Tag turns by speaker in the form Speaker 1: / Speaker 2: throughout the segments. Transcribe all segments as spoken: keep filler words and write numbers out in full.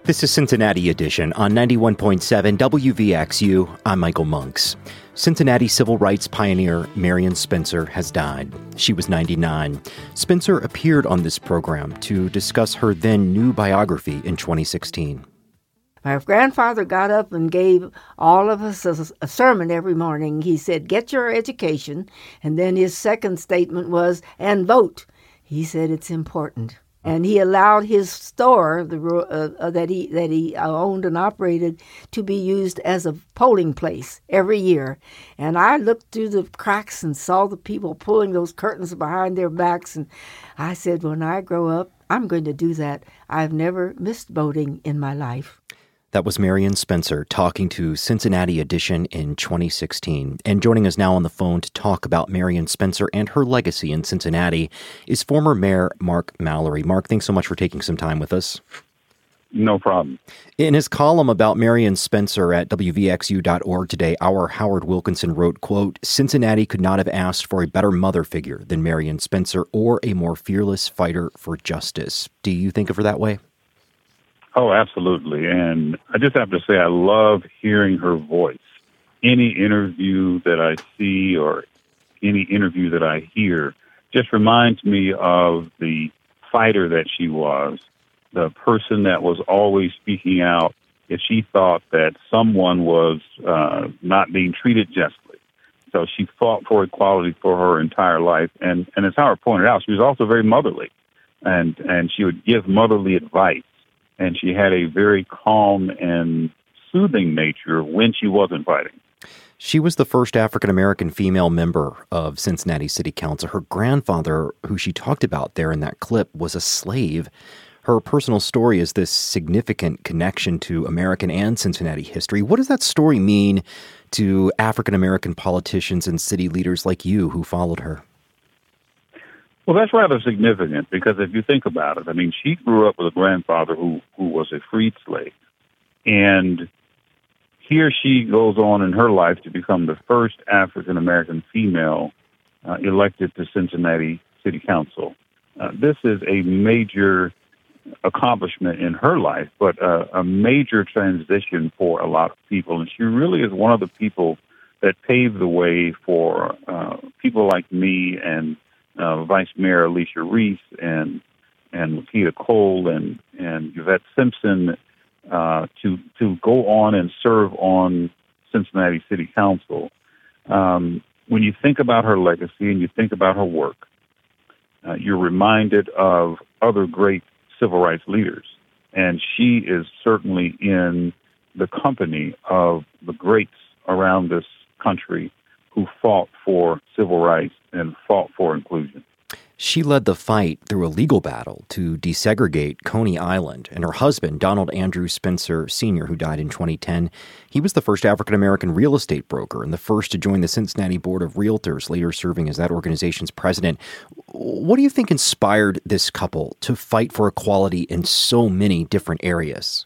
Speaker 1: This is Cincinnati Edition on ninety-one point seven W V X U. I'm Michael Monks. Cincinnati civil rights pioneer Marion Spencer has died. She was ninety-nine. Spencer appeared on this program to discuss her then new biography in twenty sixteen.
Speaker 2: My grandfather got up and gave all of us a, a sermon every morning. He said, get your education. And then his second statement was, and vote. He said it's important. And he allowed his store the, uh, that he that he owned and operated to be used as a polling place every year. And I looked through the cracks and saw the people pulling those curtains behind their backs. And I said, when I grow up, I'm going to do that. I've never missed voting in my life.
Speaker 1: That was Marion Spencer talking to Cincinnati Edition in twenty sixteen. And joining us now on the phone to talk about Marion Spencer and her legacy in Cincinnati is former Mayor Mark Mallory. Mark, thanks so much for taking some time with us.
Speaker 3: No problem.
Speaker 1: In his column about Marion Spencer at W V X U dot org today, our Howard Wilkinson wrote, quote, Cincinnati could not have asked for a better mother figure than Marion Spencer or a more fearless fighter for justice. Do you think of her that way?
Speaker 3: Oh, absolutely. And I just have to say, I love hearing her voice. Any interview that I see or any interview that I hear just reminds me of the fighter that she was, the person that was always speaking out if she thought that someone was uh, not being treated justly. So she fought for equality for her entire life. And, and as Howard pointed out, she was also very motherly, and, and she would give motherly advice. And she had a very calm and soothing nature when she wasn't fighting.
Speaker 1: She was the first African-American female member of Cincinnati City Council. Her grandfather, who she talked about there in that clip, was a slave. Her personal story is this significant connection to American and Cincinnati history. What does that story mean to African-American politicians and city leaders like you who followed her?
Speaker 3: Well, that's rather significant because if you think about it, I mean, she grew up with a grandfather who, who was a freed slave. And here she goes on in her life to become the first African-American female uh, elected to Cincinnati City Council. Uh, this is a major accomplishment in her life, but uh, a major transition for a lot of people. And she really is one of the people that paved the way for uh, people like me and Uh, Vice Mayor Alicia Reese and and Lakita Cole and and Yvette Simpson uh, to to go on and serve on Cincinnati City Council. Um, when you think about her legacy and you think about her work, uh, you're reminded of other great civil rights leaders, and she is certainly in the company of the greats around this country who fought for civil rights and fought for inclusion.
Speaker 1: She led the fight through a legal battle to desegregate Coney Island, and her husband, Donald Andrew Spencer Senior, who died in twenty ten, he was the first African-American real estate broker and the first to join the Cincinnati Board of Realtors, later serving as that organization's president. What do you think inspired this couple to fight for equality in so many different areas?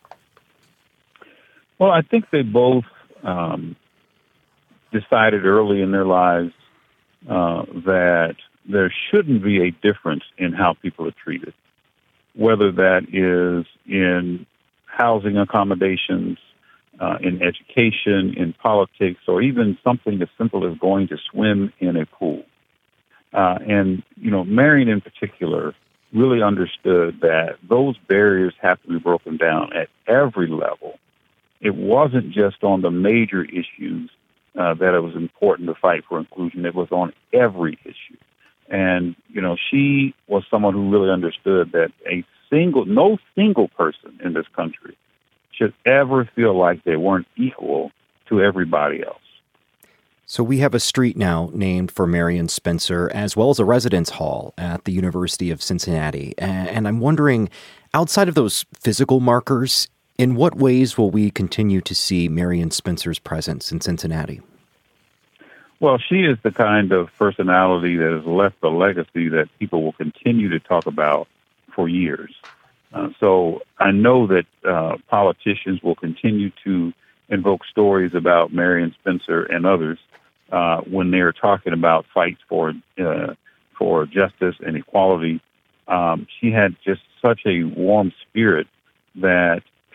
Speaker 3: Well, I think they both um, decided early in their lives uh, that there shouldn't be a difference in how people are treated, whether that is in housing accommodations, uh, in education, in politics, or even something as simple as going to swim in a pool. Uh, and, you know, Marion in particular really understood that those barriers have to be broken down at every level. It wasn't just on the major issues Uh, that it was important to fight for inclusion. It was on every issue. And, you know, she was someone who really understood that a single, no single person in this country should ever feel like they weren't equal to everybody else.
Speaker 1: So we have a street now named for Marion Spencer, as well as a residence hall at the University of Cincinnati. And I'm wondering, outside of those physical markers, in what ways will we continue to see Marion Spencer's presence in Cincinnati?
Speaker 3: Well, she is the kind of personality that has left a legacy that people will continue to talk about for years. Uh, so I know that uh, politicians will continue to invoke stories about Marion Spencer and others uh, when they're talking about fights for uh, for justice and equality. Um, she had just such a warm spirit that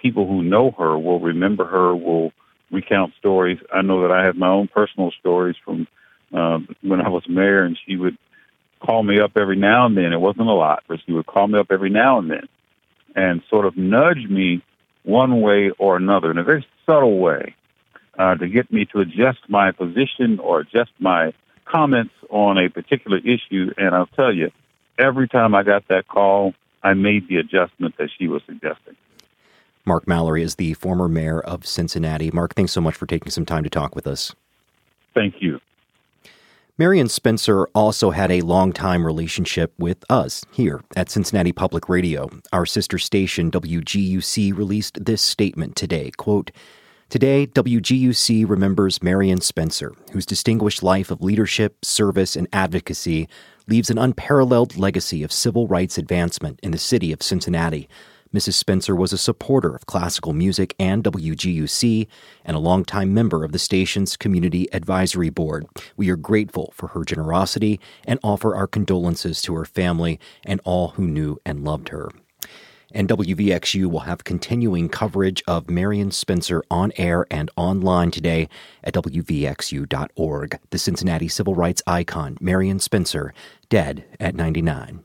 Speaker 3: people who know her will remember her, will recount stories. I know that I have my own personal stories from uh, when I was mayor, and she would call me up every now and then. It wasn't a lot, but she would call me up every now and then and sort of nudge me one way or another in a very subtle way uh, to get me to adjust my position or adjust my comments on a particular issue. And I'll tell you, every time I got that call, I made the adjustment that she was suggesting.
Speaker 1: Mark Mallory is the former mayor of Cincinnati. Mark, thanks so much for taking some time to talk with us.
Speaker 3: Thank you.
Speaker 1: Marion Spencer also had a long-time relationship with us here at Cincinnati Public Radio. Our sister station, W G U C, released this statement today, quote, "Today, W G U C remembers Marion Spencer, whose distinguished life of leadership, service, and advocacy leaves an unparalleled legacy of civil rights advancement in the city of Cincinnati. Missus Spencer was a supporter of classical music and W G U C and a longtime member of the station's Community Advisory Board. We are grateful for her generosity and offer our condolences to her family and all who knew and loved her." And W V X U will have continuing coverage of Marion Spencer on air and online today at W V X U dot org. The Cincinnati civil rights icon, Marion Spencer, dead at ninety-nine.